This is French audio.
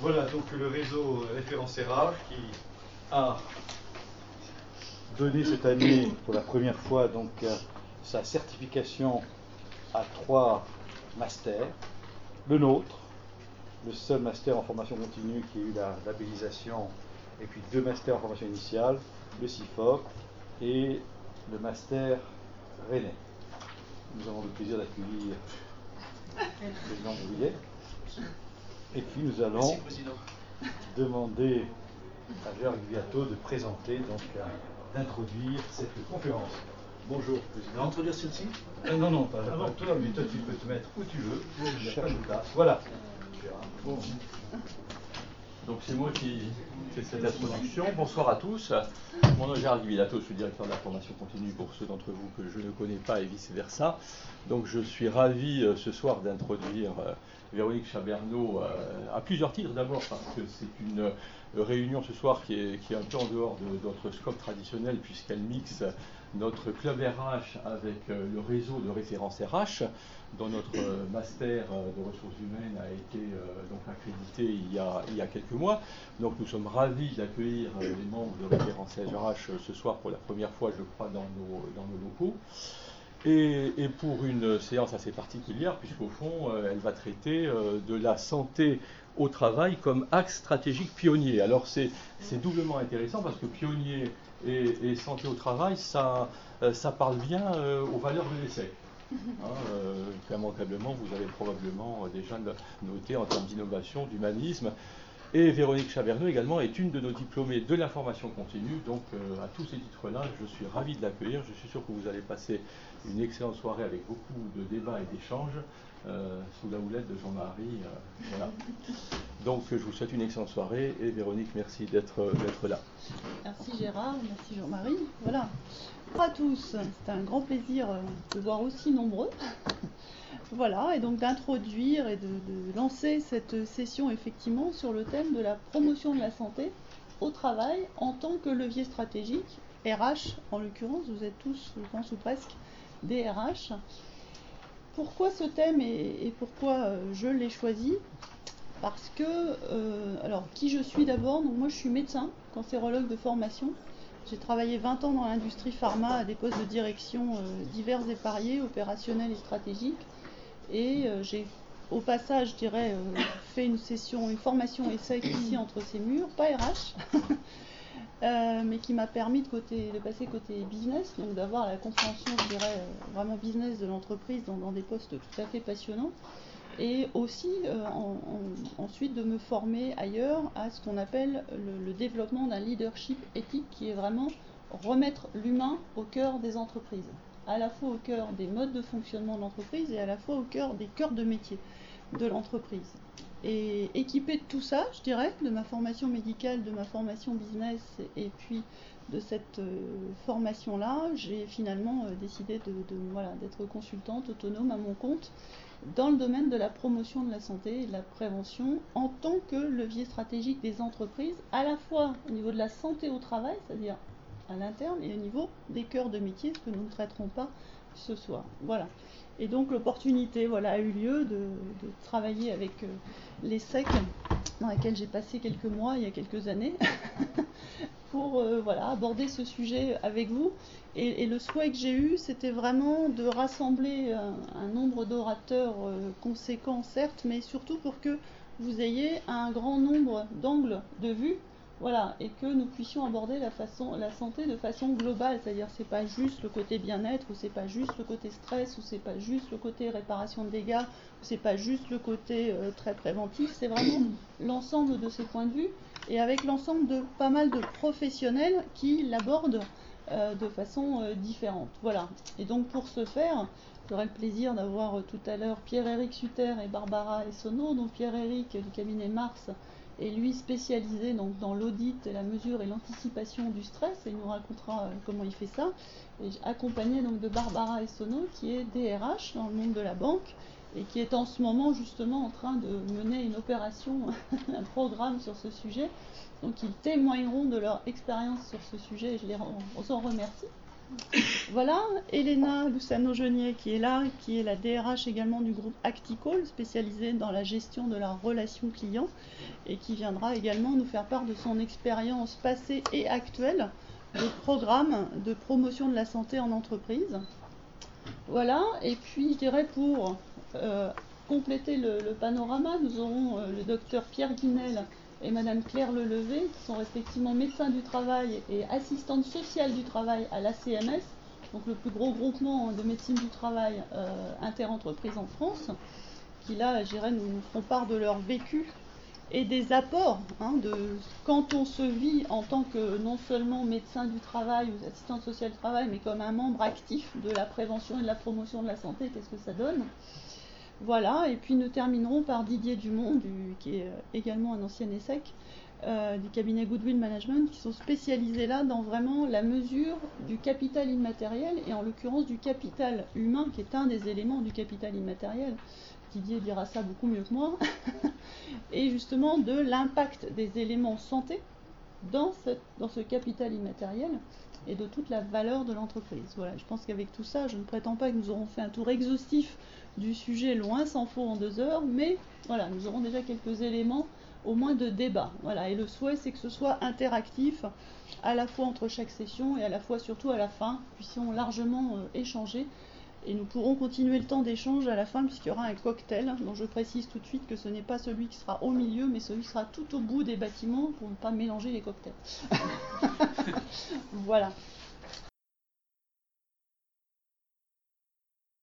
Voilà donc le réseau référence RH qui a donné cette année pour la première fois donc sa certification à 3 masters. Le nôtre, le seul master en formation continue qui a eu la labellisation, et puis 2 masters en formation initiale, le CIFOP et le master Rennais. Nous avons le plaisir d'accueillir le président Bouillet. Et puis nous allons demander à Gérard Guillato de présenter, donc d'introduire cette conférence. Bonjour, Président. Introduire celle-ci Non, pas toi, mais toi tu peux te mettre où tu veux. Il n'y a pas de place. Voilà. Bon. Donc c'est moi qui fais cette introduction. Bonsoir à tous. Mon nom est Gérard Guillato, je suis directeur de la formation continue pour ceux d'entre vous que je ne connais pas et vice-versa. Donc je suis ravi ce soir d'introduire Véronique Chabernaud à plusieurs titres. D'abord parce que c'est une réunion ce soir qui est un peu en dehors de notre scope traditionnel puisqu'elle mixe notre club RH avec le réseau de référence RH, dont notre master de ressources humaines a été donc accrédité il y a quelques mois. Donc nous sommes ravis d'accueillir les membres de référence RH ce soir pour la première fois, je crois, dans nos locaux. Et pour une séance assez particulière, puisqu'au fond, elle va traiter de la santé au travail comme axe stratégique pionnier. Alors c'est doublement intéressant parce que pionnier et santé au travail, ça parle bien aux valeurs de l'ESSEC. Immanquablement, vous avez probablement déjà noté en termes d'innovation, d'humanisme. Et Véronique Chabernaud également est une de nos diplômées de la formation continue. Donc à tous ces titres-là, je suis ravi de l'accueillir. Je suis sûr que vous allez passer une excellente soirée avec beaucoup de débats et d'échanges sous la houlette de Jean-Marie. Voilà. Donc je vous souhaite une excellente soirée et Véronique, merci d'être là. Merci Gérard, merci Jean-Marie. Voilà. Bonjour à tous, c'est un grand plaisir de voir aussi nombreux. Voilà, et donc d'introduire et de lancer cette session effectivement sur le thème de la promotion de la santé au travail en tant que levier stratégique, RH en l'occurrence, vous êtes tous, je pense, ou presque, des RH. Pourquoi ce thème et pourquoi je l'ai choisi ? Parce que, alors qui je suis d'abord ? Donc moi je suis médecin, cancérologue de formation. J'ai travaillé 20 ans dans l'industrie pharma à des postes de direction divers et variés, opérationnels et stratégiques. Et j'ai au passage, je dirais, fait une formation ESSEC ici entre ces murs, pas RH, mais qui m'a permis de passer côté business, donc d'avoir la compréhension, je dirais, vraiment business de l'entreprise dans des postes tout à fait passionnants. Et aussi ensuite de me former ailleurs à ce qu'on appelle le développement d'un leadership éthique qui est vraiment remettre l'humain au cœur des entreprises, à la fois au cœur des modes de fonctionnement de l'entreprise et à la fois au cœur des cœurs de métier de l'entreprise. Et équipée de tout ça, je dirais, de ma formation médicale, de ma formation business et puis de cette formation-là, j'ai finalement décidé d'être consultante autonome à mon compte dans le domaine de la promotion de la santé et de la prévention en tant que levier stratégique des entreprises, à la fois au niveau de la santé au travail, c'est-à-dire à l'interne, et au niveau des cœurs de métier, ce que nous ne traiterons pas ce soir. Voilà. Et donc l'opportunité a eu lieu de travailler avec l'ESSEC, dans laquelle j'ai passé quelques mois il y a quelques années, pour aborder ce sujet avec vous. Et le souhait que j'ai eu, c'était vraiment de rassembler un nombre d'orateurs conséquents, certes, mais surtout pour que vous ayez un grand nombre d'angles de vue, et que nous puissions aborder la santé de façon globale, c'est-à-dire c'est pas juste le côté bien-être, ou c'est pas juste le côté stress, ou c'est pas juste le côté réparation de dégâts, ou c'est pas juste le côté très préventif, c'est vraiment l'ensemble de ces points de vue, et avec l'ensemble de pas mal de professionnels qui l'abordent de façon différente. Voilà. Et donc pour ce faire, j'aurai le plaisir d'avoir tout à l'heure Pierre-Éric Sutter et Barbara Essonneau. Donc Pierre-Éric du cabinet Mars est lui spécialisé donc, dans l'audit, la mesure et l'anticipation du stress, et il nous racontera comment il fait ça. Et accompagné donc de Barbara Essonneau qui est DRH dans le monde de la banque et qui est en ce moment justement en train de mener une opération, un programme sur ce sujet. Donc ils témoigneront de leur expérience sur ce sujet et je les en remercie. Voilà, Elena Lussano-Genier qui est là, qui est la DRH également du groupe Acticall, spécialisée dans la gestion de la relation client, et qui viendra également nous faire part de son expérience passée et actuelle de programme de promotion de la santé en entreprise. Voilà, et puis je dirais pour compléter le panorama, nous aurons le docteur Pierre Guinel et Madame Claire Lelevé, qui sont respectivement médecins du travail et assistantes sociales du travail à l'ACMS, donc le plus gros groupement de médecine du travail interentreprises en France, qui là, je dirais, nous feront part de leur vécu et des apports de quand on se vit en tant que non seulement médecin du travail ou assistante sociale du travail, mais comme un membre actif de la prévention et de la promotion de la santé, qu'est-ce que ça donne. Voilà, et puis nous terminerons par Didier Dumont, qui est également un ancien ESSEC, du cabinet Goodwill Management, qui sont spécialisés là dans vraiment la mesure du capital immatériel, et en l'occurrence du capital humain, qui est un des éléments du capital immatériel. Didier dira ça beaucoup mieux que moi, et justement de l'impact des éléments santé dans ce capital immatériel et de toute la valeur de l'entreprise. Voilà, je pense qu'avec tout ça, je ne prétends pas que nous aurons fait un tour exhaustif du sujet, loin s'en faut en 2 heures, mais voilà, nous aurons déjà quelques éléments au moins de débat. Voilà, et le souhait, c'est que ce soit interactif, à la fois entre chaque session et à la fois surtout à la fin, puissions largement échanger. Et nous pourrons continuer le temps d'échange à la fin, puisqu'il y aura un cocktail, dont je précise tout de suite que ce n'est pas celui qui sera au milieu, mais celui qui sera tout au bout des bâtiments, pour ne pas mélanger les cocktails. Voilà.